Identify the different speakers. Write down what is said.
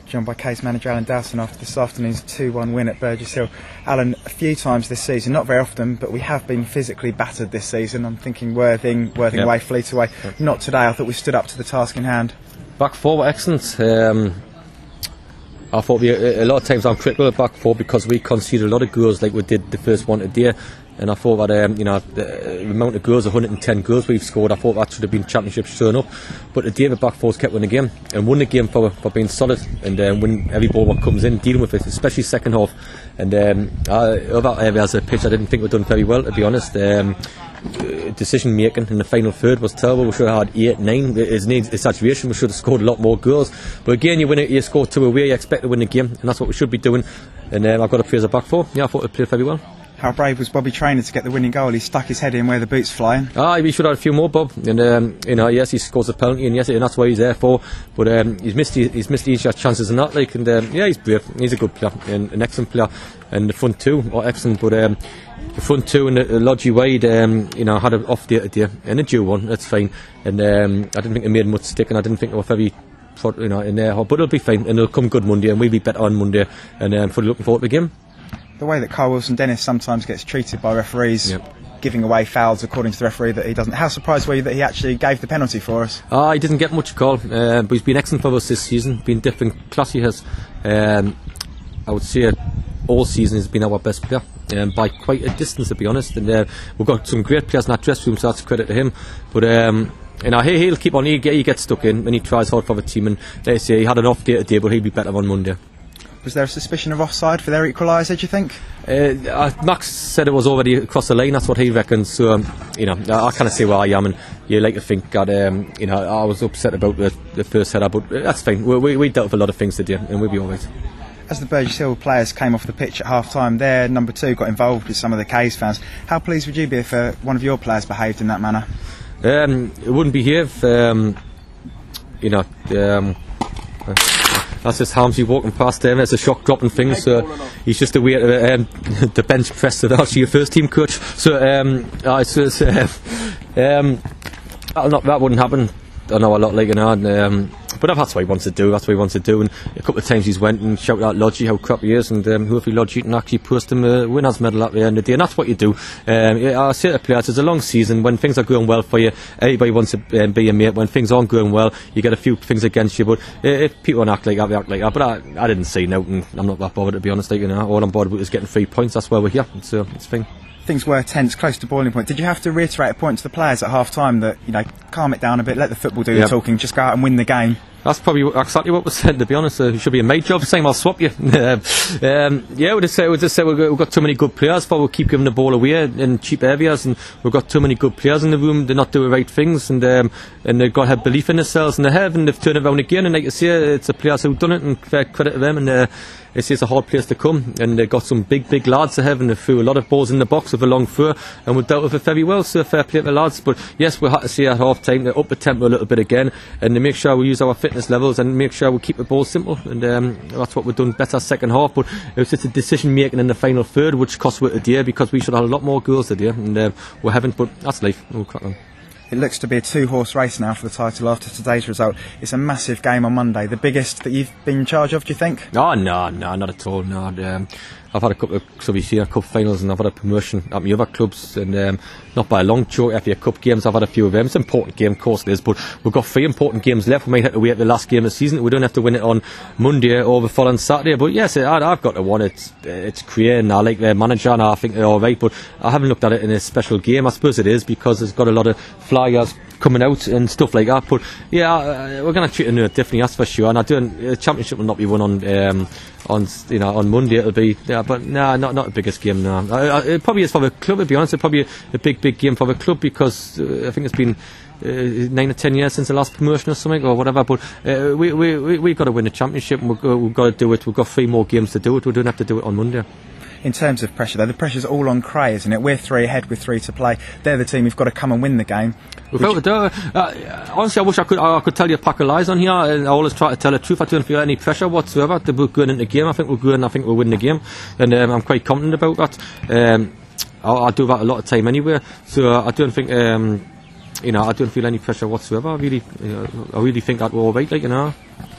Speaker 1: joined by case manager Alan Dowson after this afternoon's 2-1 win at Burgess Hill. Alan, a few times this season, not very often, but we have been physically battered this season. I'm thinking Worthing away, Fleet away. Not today. I thought we stood up to the task in hand.
Speaker 2: Back four were excellent. I thought a lot of times I'm critical of back four because we conceded a lot of goals like we did the first one today. And I thought that the amount of goals, 110 goals we've scored, I thought that should have been championship showing up. But today the back fours kept winning the game and won the game for being solid and when every ball that comes in, dealing with it, especially second half. And other areas of the pitch I didn't think we'd done very well, to be honest. Decision making in the final third was terrible. We should have had 8-9. It's an exaggeration. We should have scored a lot more goals. But again, you win it, you score 2 away, you expect to win the game, and that's what we should be doing. And I've got to praise the back four. Yeah, I thought they played very well.
Speaker 1: How brave was Bobby Traynor to get the winning goal? He stuck his head in where the boot's flying.
Speaker 2: We should have had a few more, Bob. And yes, he scores a penalty, and yes, and that's what he's there for. But he's missed easier chances than that. He's brave. He's a good player, and an excellent player. And the front two are excellent. But the front two and Lodgy Wade, had an off day today, and a due one. That's fine. And I didn't think they made much stick, and I didn't think they were very, in there. But it'll be fine, and it'll come good Monday, and we'll be better on Monday. And fully looking forward to the game.
Speaker 1: The way that Carl Wilson-Dennis sometimes gets treated by referees, giving away fouls according to the referee that he doesn't. How surprised were you that he actually gave the penalty for us?
Speaker 2: He didn't get much call, but he's been excellent for us this season. Been different class he has. I would say all season he's been our best player by quite a distance, to be honest. And we've got some great players in that dressing room, so that's credit to him. But he'll keep on. He gets stuck in when he tries hard for the team. And they say he had an off day today, but he'll be better on Monday.
Speaker 1: Was there a suspicion of offside for their equaliser, do you think?
Speaker 2: Max said it was already across the line, that's what he reckons. So, I kind of see where I am, and you like to think that, I was upset about the first header, but that's fine. We dealt with a lot of things today, and we'll be alright.
Speaker 1: As the Burgess Hill players came off the pitch at half-time, their number 2 got involved with some of the K's fans. How pleased would you be if one of your players behaved in that manner?
Speaker 2: It wouldn't behave, that's just Harmsy walking past there. There's a shock dropping things. So he's just away to the bench press. So that's your first team coach. So that wouldn't happen. I know a lot like but that's what he wants to do. That's what he wants to do. And a couple of times he's went and shouted at Lodgy how crap he is, and hopefully Lodgy can actually post him a winners medal at the end of the day. And that's what you do. I say to players, it's a long season. When things are going well for you, everybody wants to be a mate. When things aren't going well, you get a few things against you. But if people don't act like that, they act like that. But I didn't see nothing. I'm not that bothered, to be honest. All I'm bothered with is getting 3 points. That's why we're here. So it's fine.
Speaker 1: Things were tense, close to boiling point. Did you have to reiterate a point to the players at half-time that, calm it down a bit, let the football do the talking, just go out and win the game?
Speaker 2: That's probably exactly what was said, to be honest. It should be a mate job, saying I'll swap you. We just say we've got too many good players, but we'll keep giving the ball away in cheap areas, and we've got too many good players in the room. They're not doing the right things, and they've got to have belief in themselves, and they have, and they've turned it around again. And like you say, it's the players who've done it, and fair credit to them. And it's a hard place to come, and they've got some big lads to have, and they threw a lot of balls in the box with a long throw, and we dealt with it very well. So fair play to the lads. But yes, we had to see at half time to up the tempo a little bit again, and to make sure we use our fitness levels and make sure we keep the ball simple. And that's what we've done better second half. But it was just a decision making in the final third which cost us today, because we should have had a lot more goals today, and we haven't. But that's life. We'll crack on.
Speaker 1: It looks to be a 2-horse race now for the title after today's result. It's a massive game on Monday, the biggest that you've been in charge of, do you think?
Speaker 2: No, not at all. No, I've had a couple of clubs here, cup finals, and I've had a promotion at my other clubs, and not by a long shot. FA Cup games, I've had a few of them. It's an important game, of course it is, but we've got 3 important games left. We might have to wait the last game of the season. We don't have to win it on Monday or the following Saturday. But yes, I've got to want it. It's Crean, and I like their manager, and I think they're all right. But I haven't looked at it in a special game. I suppose it is because it's got a lot of flyers coming out and stuff like that. But yeah, we're going to treat it differently, that's for sure. And the championship will not be won on Monday. It'll be but not the biggest game. No, it probably is for the club. To be honest, it's probably a big game for the club, because I think it's been 9 or 10 years since the last promotion or something or whatever. But we've got to win the championship, and we've got to do it. We've got 3 more games to do it. We don't have to do it on Monday.
Speaker 1: In terms of pressure, though, the pressure's all on Cray, isn't it? We're 3 ahead with 3 to play. They're the team who've got to come and win the game.
Speaker 2: Honestly, I wish I could tell you a pack of lies on here, and I always try to tell the truth. I don't feel any pressure whatsoever. We're going into the game. I think we're good, I think we'll win the game, and I'm quite confident about that. I do that a lot of time anyway, so I don't think I don't feel any pressure whatsoever. I really think that we're all right,